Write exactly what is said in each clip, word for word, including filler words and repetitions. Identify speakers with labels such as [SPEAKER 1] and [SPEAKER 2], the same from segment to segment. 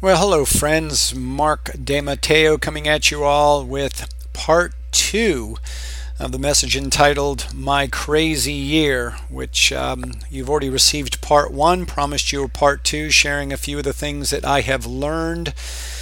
[SPEAKER 1] Well, hello, friends. Mark DeMatteo coming at you all with part two of the message entitled My Crazy Year, which um, you've already received part one, promised you a part two, sharing a few of the things that I have learned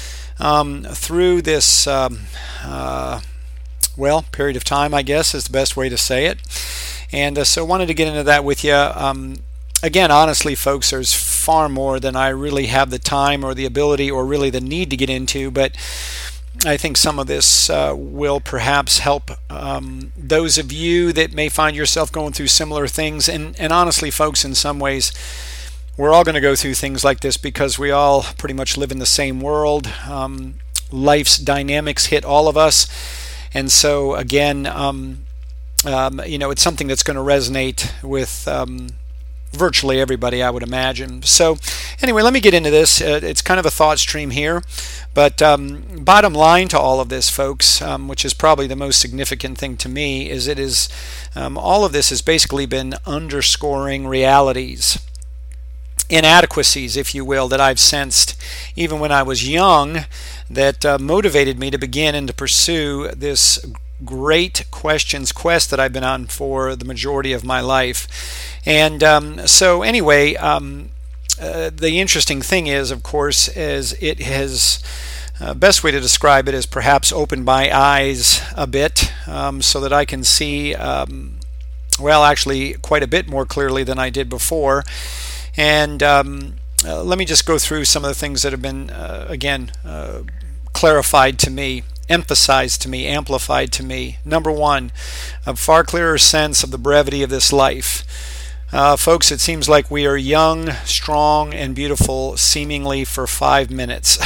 [SPEAKER 1] um, through this, um, uh, well, period of time, I guess is the best way to say it. And uh, so wanted to get into that with you. Um, Again, honestly, folks, there's far more than I really have the time or the ability or really the need to get into, but I think some of this uh, will perhaps help um, those of you that may find yourself going through similar things. And, and honestly, folks, in some ways, we're all going to go through things like this because we all pretty much live in the same world. Um, life's dynamics hit all of us. And so, again, um, um, you know, it's something that's going to resonate with um, virtually everybody, I would imagine. So anyway, let me get into this. Uh, it's kind of a thought stream here, but um, bottom line to all of this, folks, um, which is probably the most significant thing to me, is it is um, all of this has basically been underscoring realities, inadequacies, if you will, that I've sensed even when I was young that uh, motivated me to begin and to pursue this great questions quest that I've been on for the majority of my life. And um, so anyway, um, uh, the interesting thing is, of course, is it has, uh, best way to describe it is perhaps opened my eyes a bit um, so that I can see, um, well, actually quite a bit more clearly than I did before. And um, uh, let me just go through some of the things that have been, uh, again, uh, clarified to me, emphasized to me, amplified to me. Number one, a far clearer sense of the brevity of this life. Uh, folks, it seems like we are young, strong, and beautiful seemingly for five minutes.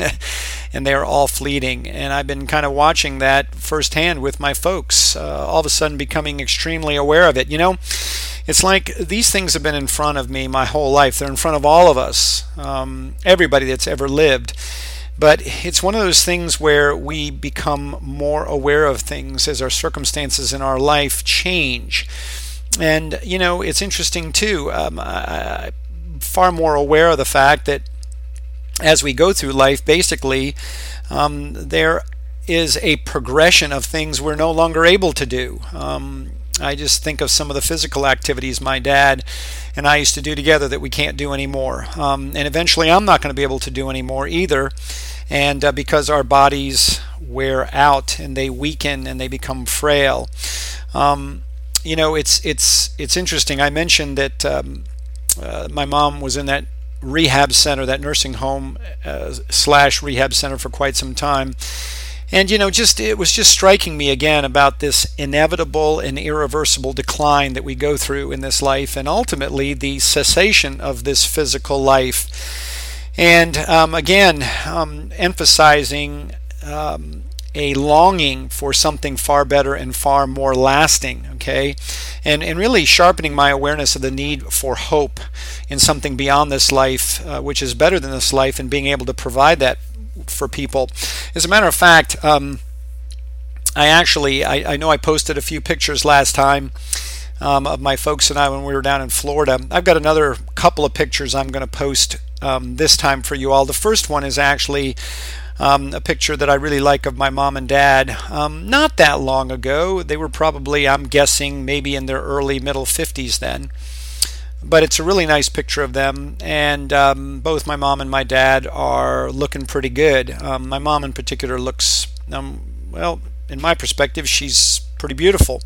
[SPEAKER 1] And they are all fleeting. And I've been kind of watching that firsthand with my folks, uh, all of a sudden becoming extremely aware of it. You know, it's like these things have been in front of me my whole life. They're in front of all of us, um, everybody that's ever lived. But it's one of those things where we become more aware of things as our circumstances in our life change. And, you know, it's interesting, too. Um, I, I'm far more aware of the fact that as we go through life, basically, um, there is a progression of things we're no longer able to do. Um, I just think of some of the physical activities my dad and I used to do together that we can't do anymore. Um, and eventually I'm not going to be able to do anymore either. And uh, because our bodies wear out and they weaken and they become frail. Um, you know, it's it's it's interesting. I mentioned that um, uh, my mom was in that rehab center, that nursing home uh, slash rehab center for quite some time. And, you know, just it was just striking me again about this inevitable and irreversible decline that we go through in this life, and ultimately the cessation of this physical life. And um, again, um, emphasizing um, a longing for something far better and far more lasting, okay? And, and really sharpening my awareness of the need for hope in something beyond this life, uh, which is better than this life, and being able to provide that for people. As a matter of fact, um, I actually, I, I know I posted a few pictures last time um, of my folks and I when we were down in Florida. I've got another couple of pictures I'm going to post um, this time for you all. The first one is actually um, a picture that I really like of my mom and dad. Um, not that long ago. They were probably, I'm guessing, maybe in their early middle fifties then. But it's a really nice picture of them, and um, both my mom and my dad are looking pretty good. Um, my mom in particular looks, um, well, in my perspective, she's pretty beautiful.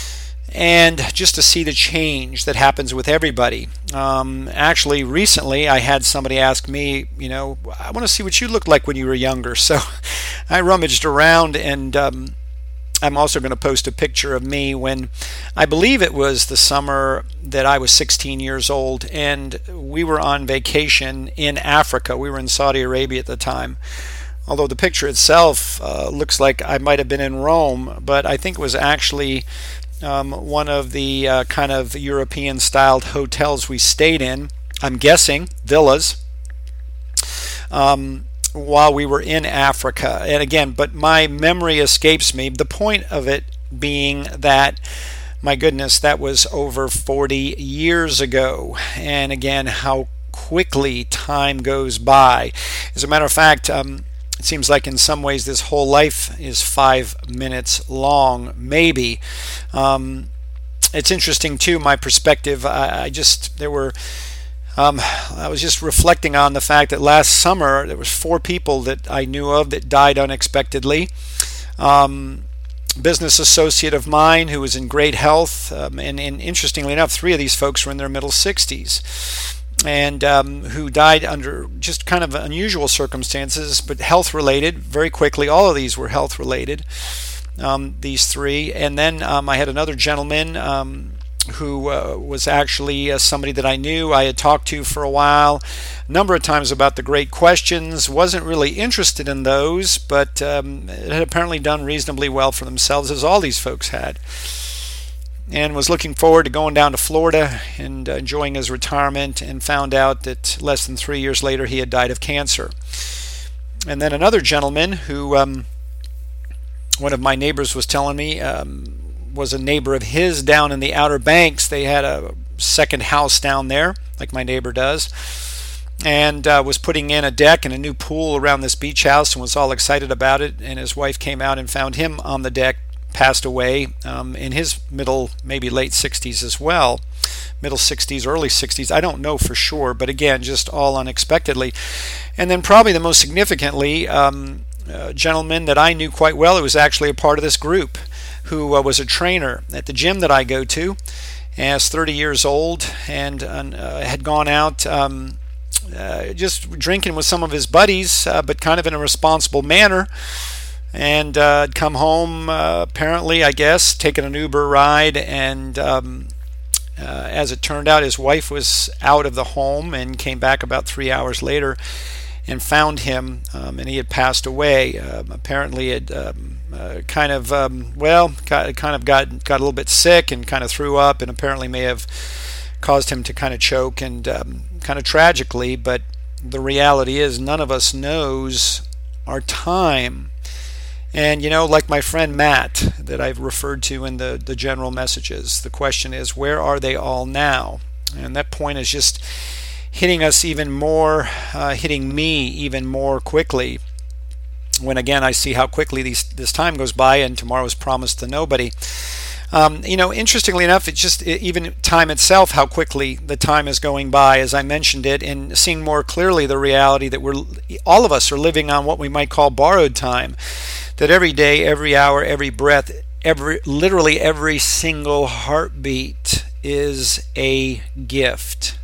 [SPEAKER 1] And just to see the change that happens with everybody. Um, actually, recently I had somebody ask me, you know, I want to see what you looked like when you were younger. So I rummaged around, and um, I'm also going to post a picture of me when I believe it was the summer that I was sixteen years old, and we were on vacation in Africa. We were in Saudi Arabia at the time. Although the picture itself uh, looks like I might have been in Rome, but I think it was actually um, one of the uh, kind of European-styled hotels we stayed in. I'm guessing villas. Um, while we were in Africa. And again, but my memory escapes me. The point of it being that, my goodness, that was over forty years ago. And again, how quickly time goes by. As a matter of fact, um, it seems like in some ways this whole life is five minutes long, maybe. Um, it's interesting too, my perspective. I, I just, there were, um, I was just reflecting on the fact that last summer there was four people that I knew of that died unexpectedly. Um, business associate of mine who was in great health, um, and, and interestingly enough, three of these folks were in their middle sixties, and um, who died under just kind of unusual circumstances, but health related very quickly. All of these were health related, um, these three. And then um, I had another gentleman um, who uh, was actually uh, somebody that I knew, I had talked to for a while, a number of times about the great questions, wasn't really interested in those, but um, had apparently done reasonably well for themselves, as all these folks had, and was looking forward to going down to Florida and uh, enjoying his retirement, and found out that less than three years later he had died of cancer. And then another gentleman who um, one of my neighbors was telling me um, was a neighbor of his down in the Outer Banks. They had a second house down there, like my neighbor does, and uh, was putting in a deck and a new pool around this beach house and was all excited about it. And his wife came out and found him on the deck, passed away um, in his middle, maybe late sixties as well, middle sixties, early sixties. I don't know for sure, but again, just all unexpectedly. And then probably the most significantly, um, a gentleman that I knew quite well, who was actually a part of this group, who uh, was a trainer at the gym that I go to, and was thirty years old, and uh, had gone out um, uh, just drinking with some of his buddies, uh, but kind of in a responsible manner, and uh, come home, uh, apparently, I guess, taking an Uber ride, and um, uh, as it turned out, his wife was out of the home and came back about three hours later and found him, um, and he had passed away. Um, apparently, had um, uh, kind of um, well, got, kind of got got a little bit sick and kind of threw up, and apparently may have caused him to kind of choke, and um, kind of tragically. But the reality is, none of us knows our time. And you know, like my friend Matt that I've referred to in the the general messages, the question is, where are they all now? And that point is just hitting us even more, uh, hitting me even more quickly, when again I see how quickly these, this time goes by, and tomorrow is promised to nobody. Um, you know, interestingly enough, it's just it, even time itself, how quickly the time is going by, as I mentioned it, and seeing more clearly the reality that we're all of us are living on what we might call borrowed time. That every day, every hour, every breath, every literally every single heartbeat is a gift.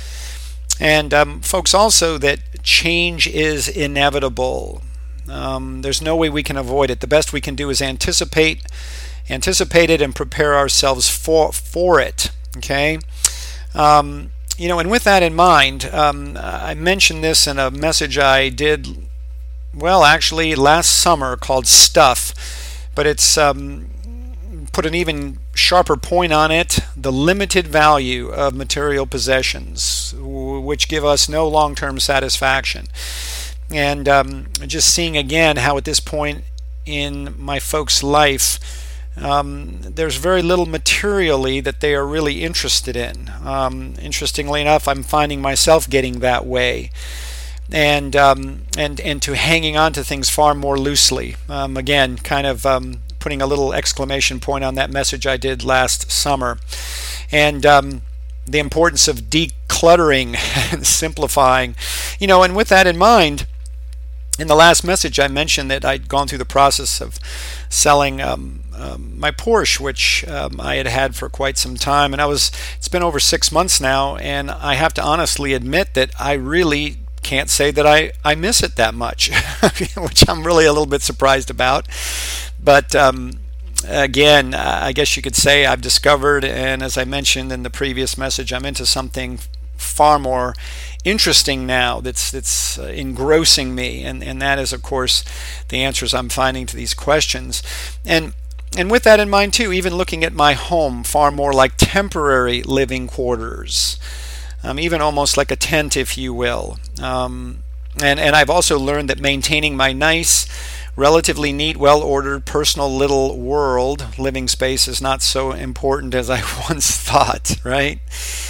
[SPEAKER 1] And um, folks, also that change is inevitable. Um, there's no way we can avoid it. The best we can do is anticipate, anticipate it, and prepare ourselves for for it. Okay, um, you know, and with that in mind, um, I mentioned this in a message I did, well, actually last summer, called Stuff, but it's um, put an even sharper point on it: the limited value of material possessions, which give us no long-term satisfaction. And um, just seeing again how at this point in my folks' life, um, there's very little materially that they are really interested in. Um, interestingly enough, I'm finding myself getting that way, and um, and and to hanging on to things far more loosely. Um, again, kind of um, putting a little exclamation point on that message I did last summer, and um, the importance of decluttering and simplifying. You know, and with that in mind, in the last message I mentioned that I'd gone through the process of selling um, um, my Porsche, which um, I had had for quite some time, and I was it's been over six months now, and I have to honestly admit that I really can't say that I, I miss it that much, which I'm really a little bit surprised about. But um, again, I guess you could say I've discovered, and as I mentioned in the previous message, I'm into something far more interesting now that's that's uh, engrossing me, and, and that is, of course, the answers I'm finding to these questions. And and with that in mind too, even looking at my home far more like temporary living quarters, um, even almost like a tent, if you will. Um, and, and I've also learned that maintaining my nice, relatively neat, well-ordered, personal little world living space is not so important as I once thought, right?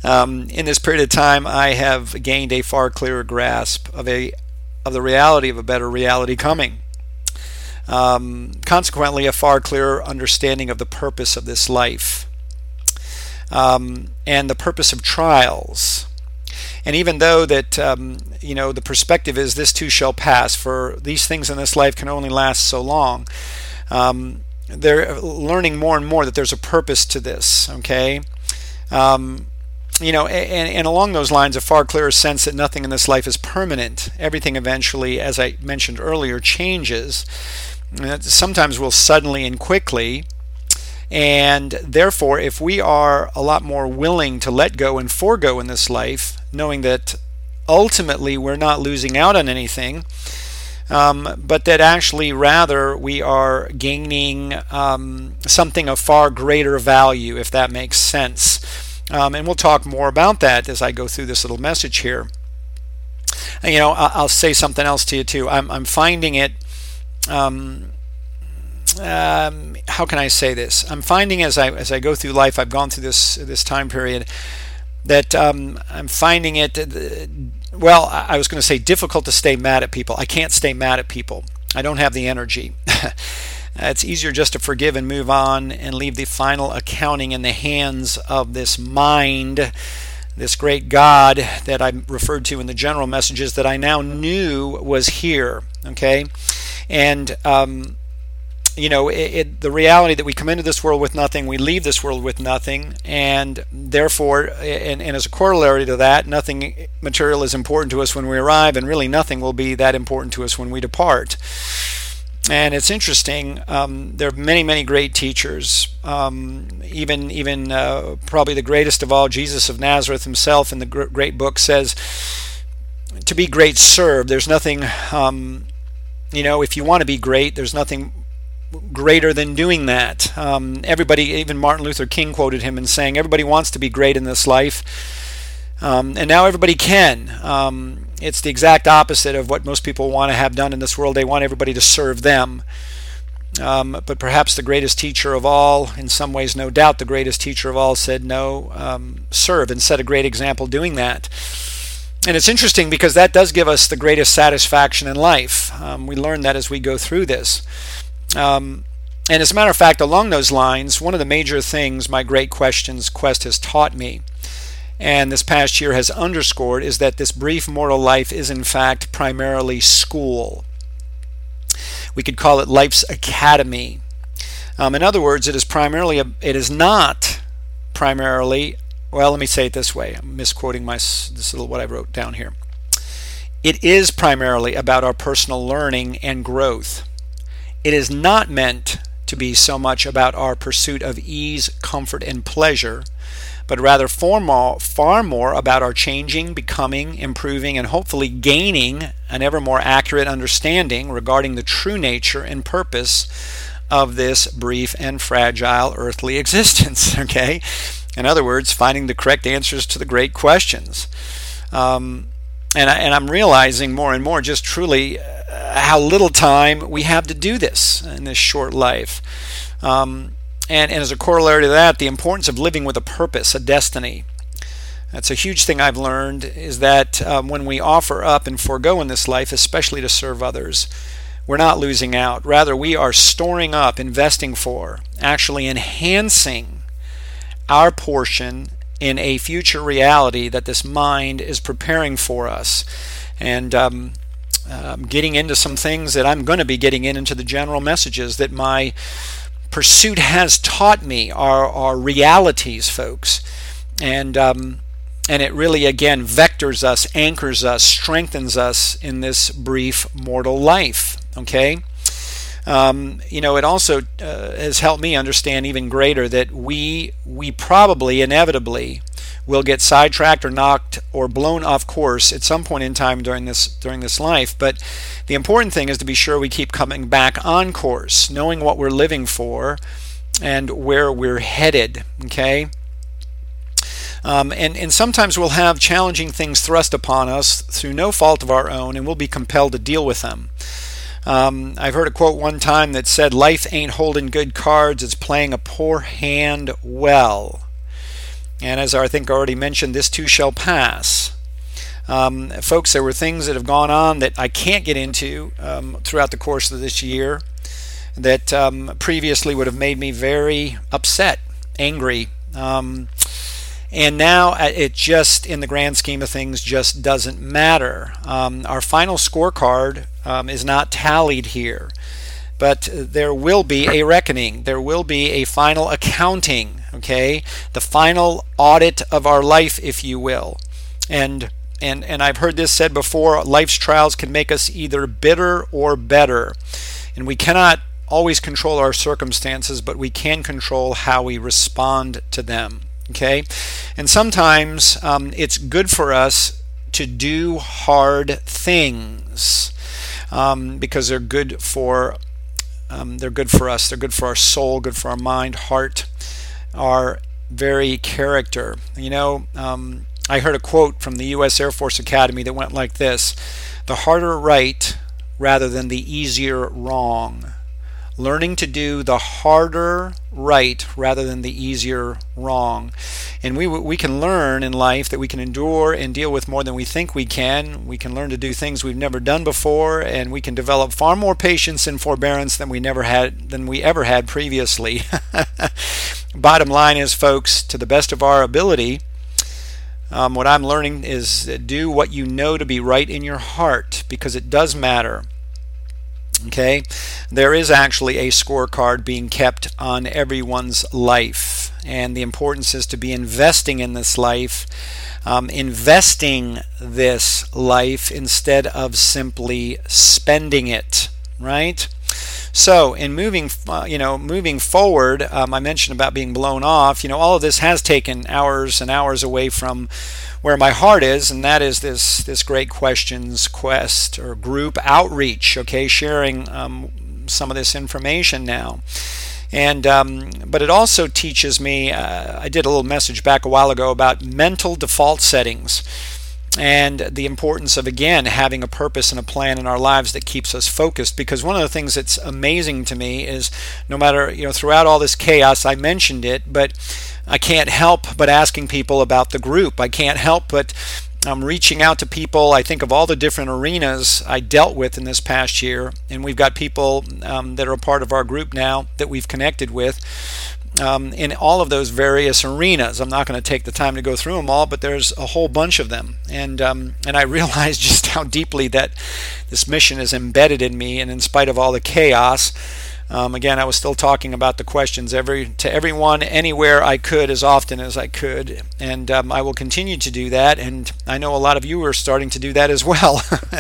[SPEAKER 1] Um, in this period of time, I have gained a far clearer grasp of a of the reality of a better reality coming. Um, consequently, a far clearer understanding of the purpose of this life, um, and the purpose of trials. And even though that um, you know the perspective is this too shall pass, for these things in this life can only last so long. Um, they're learning more and more that there's a purpose to this. Okay, um, you know, and, and along those lines, a far clearer sense that nothing in this life is permanent. Everything eventually, as I mentioned earlier, changes. Sometimes will suddenly and quickly. And therefore, if we are a lot more willing to let go and forego in this life, knowing that ultimately we're not losing out on anything, um, but that actually rather we are gaining um, something of far greater value, if that makes sense. Um, and we'll talk more about that as I go through this little message here. And, you know, I'll say something else to you too. I'm, I'm finding it. Um, Um, how can I say this? I'm finding as I as I go through life, I've gone through this this time period, that um, I'm finding it. Well, I was going to say difficult to stay mad at people. I can't stay mad at people. I don't have the energy. It's easier just to forgive and move on and leave the final accounting in the hands of this mind, this great God that I referred to in the general messages that I now knew was here. Okay, and um, you know, it, it, the reality that we come into this world with nothing, we leave this world with nothing, and therefore, and, and as a corollary to that, nothing material is important to us when we arrive, and really nothing will be that important to us when we depart. And it's interesting, um, there are many, many great teachers, um, even, even uh, probably the greatest of all, Jesus of Nazareth himself in the great book says, to be great, serve. There's nothing, um, you know, if you want to be great, there's nothing greater than doing that. Um, everybody, even Martin Luther King quoted him in saying, everybody wants to be great in this life, um, and now everybody can. Um, it's the exact opposite of what most people want to have done in this world. They want everybody to serve them. Um, but perhaps the greatest teacher of all, in some ways, no doubt the greatest teacher of all, said no, um, serve, and set a great example doing that. And it's interesting because that does give us the greatest satisfaction in life. Um, we learn that as we go through this. Um, and as a matter of fact, along those lines, one of the major things my Great Questions quest has taught me, and this past year has underscored, is that this brief mortal life is in fact primarily school. We could call it life's academy. Um, in other words, it is primarily, a, it is not primarily, well, let me say it this way. I'm misquoting my, this little what I wrote down here. It is primarily about our personal learning and growth. It is not meant to be so much about our pursuit of ease, comfort, and pleasure, but rather far more, far more about our changing, becoming, improving, and hopefully gaining an ever more accurate understanding regarding the true nature and purpose of this brief and fragile earthly existence. Okay? In other words, finding the correct answers to the great questions. Um, and, I, and I'm realizing more and more just truly how little time we have to do this in this short life. Um, and, and as a corollary to that, the importance of living with a purpose, a destiny. That's a huge thing I've learned, is that um, when we offer up and forego in this life, especially to serve others, we're not losing out. Rather, we are storing up, investing for, actually enhancing our portion in a future reality that this mind is preparing for us. And um, Um, getting into some things that I'm going to be getting in into the general messages that my pursuit has taught me are, are realities, folks. And um, and it really, again, vectors us, anchors us, strengthens us in this brief mortal life. Okay? Um, you know, it also uh, has helped me understand even greater that we we probably, inevitably, will get sidetracked or knocked or blown off course at some point in time during this during this life. But the important thing is to be sure we keep coming back on course, knowing what we're living for and where we're headed. Okay. Um, and, and sometimes we'll have challenging things thrust upon us through no fault of our own, and we'll be compelled to deal with them. Um, I've heard a quote one time that said, life ain't holding good cards, it's playing a poor hand well. And as I think I already mentioned, this too shall pass. Um, folks, there were things that have gone on that I can't get into um, throughout the course of this year that um, previously would have made me very upset, angry. Um, and now it just, in the grand scheme of things, just doesn't matter. Um, our final scorecard um, is not tallied here. But there will be a reckoning. There will be a final accounting, okay? The final audit of our life, if you will. And and and I've heard this said before, life's trials can make us either bitter or better. And we cannot always control our circumstances, but we can control how we respond to them, okay? And sometimes um, it's good for us to do hard things um, because they're good for Um, they're good for us. They're good for our soul, good for our mind, heart, our very character. You know, um, I heard a quote from the U S Air Force Academy that went like this: the harder right rather than the easier wrong. Learning to do the harder right rather than the easier wrong. And we we can learn in life that we can endure and deal with more than we think we can. We can learn to do things we've never done before, and we can develop far more patience and forbearance than we never had than we ever had previously. Bottom line is, folks, to the best of our ability, um, what I'm learning is do what you know to be right in your heart, because it does matter. Okay, there is actually a scorecard being kept on everyone's life, and the importance is to be investing in this life, um, investing this life instead of simply spending it, right? So, in moving, uh, you know, moving forward, um, I mentioned about being blown off. You know, all of this has taken hours and hours away from where my heart is, and that is this this Great Questions Quest or group outreach. Okay, sharing um, some of this information now, and um, but it also teaches me. Uh, I did a little message back a while ago about mental default settings, and the importance of, again, having a purpose and a plan in our lives that keeps us focused. Because one of the things that's amazing to me is, no matter, you know, throughout all this chaos, I mentioned it, but I can't help but asking people about the group. I can't help but um, reaching out to people. I think of all the different arenas I dealt with in this past year, and we've got people um, that are a part of our group now that we've connected with. Um, in all of those various arenas. I'm not going to take the time to go through them all, but there's a whole bunch of them. And um, and I realized just how deeply that this mission is embedded in me, and in spite of all the chaos, um, again, I was still talking about the questions every to everyone, anywhere I could, as often as I could. And um, I will continue to do that, and I know a lot of you are starting to do that as well.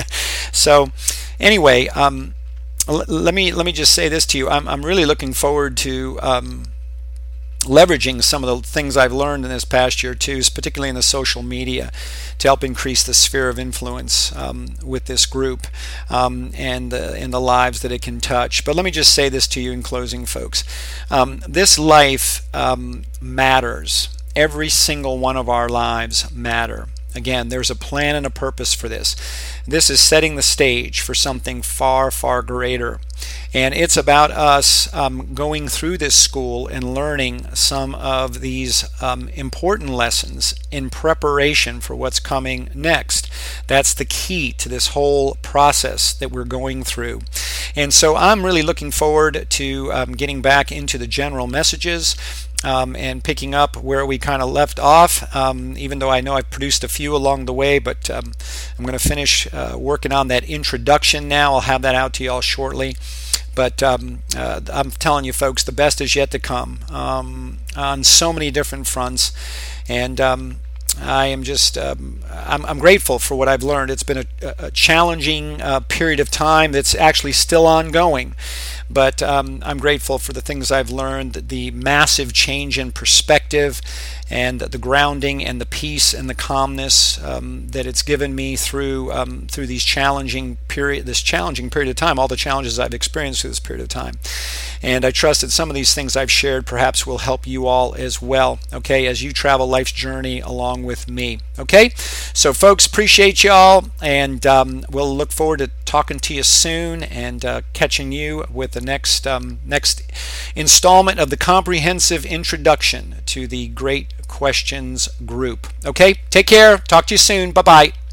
[SPEAKER 1] So anyway, um, l- let me let me just say this to you. I'm, I'm really looking forward to Um, leveraging some of the things I've learned in this past year too, particularly in the social media, to help increase the sphere of influence um, with this group um, and the, and the lives that it can touch. But let me just say this to you in closing, folks. Um, this life um, matters. Every single one of our lives matter. Again, there's a plan and a purpose for this. This is setting the stage for something far, far greater. And it's about us um, going through this school and learning some of these um, important lessons in preparation for what's coming next. That's the key to this whole process that we're going through. And so I'm really looking forward to um, getting back into the general messages Um, and picking up where we kind of left off, um, even though I know I've produced a few along the way, but um, I'm going to finish uh, working on that introduction now. I'll have that out to you all shortly. But um, uh, I'm telling you, folks, the best is yet to come um, on so many different fronts. And um, I am just, um, I'm, I'm grateful for what I've learned. It's been a, a challenging uh, period of time that's actually still ongoing. But um, I'm grateful for the things I've learned, the massive change in perspective, and the grounding and the peace and the calmness um, that it's given me through um, through these challenging period, this challenging period of time, all the challenges I've experienced through this period of time. And I trust that some of these things I've shared perhaps will help you all as well, okay, as you travel life's journey along with me. Okay, so folks, appreciate y'all, and um, we'll look forward to talking to you soon and uh, catching you with the next um, next installment of the comprehensive introduction to the Great Questions group. Okay, take care. Talk to you soon. Bye bye.